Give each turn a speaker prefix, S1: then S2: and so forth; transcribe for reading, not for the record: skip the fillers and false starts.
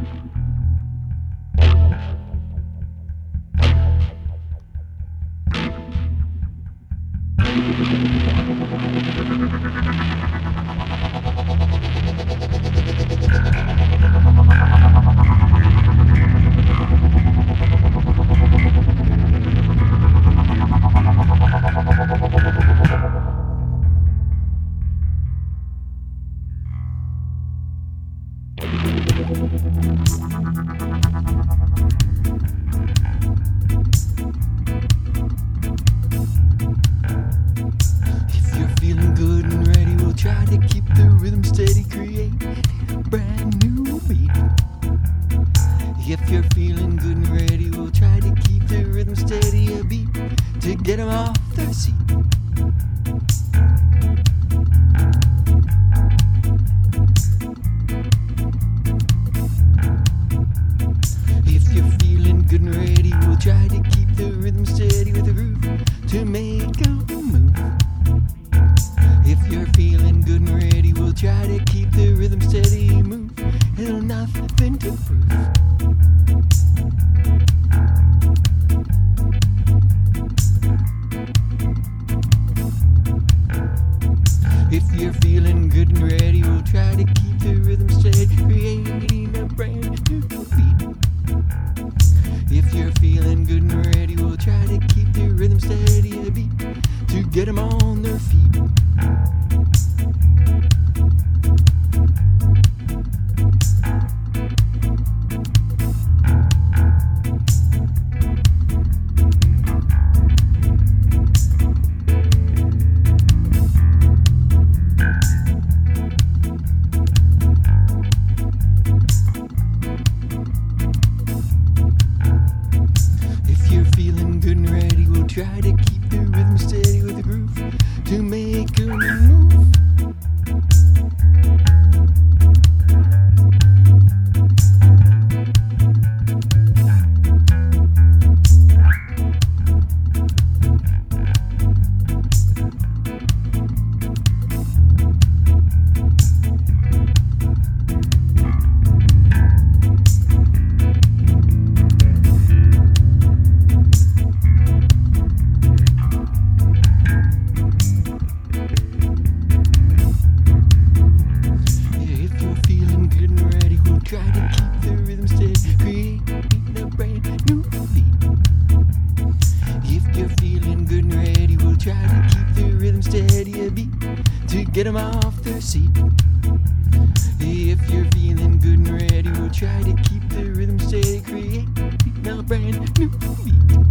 S1: If you're feeling good and ready, we'll try to keep the rhythm steady, create a brand new beat. If you're feeling good and ready, we'll try to keep the rhythm steady, a beat to get them off their seat. If you're feeling good and ready, we'll try to keep the rhythm steady with a groove to make them move. If you're feeling good and ready, we'll try to keep the rhythm steady, move, it'll nothing to prove. If you're feeling good and ready, we'll try to keep the rhythm steady, creating a brand new beat. If you're feeling good and ready, we'll try to keep the rhythm steady, a beat to get them on their feet. If you're feeling good and ready, we'll try to keep the rhythm steady with a groove to make them move. Try to keep the rhythm steady, creating a brand new beat. If you're feeling good and ready, we'll try to keep the rhythm steady, a beat to get them off their seat. If you're feeling good and ready, we'll try to keep the rhythm steady, creating a brand new beat.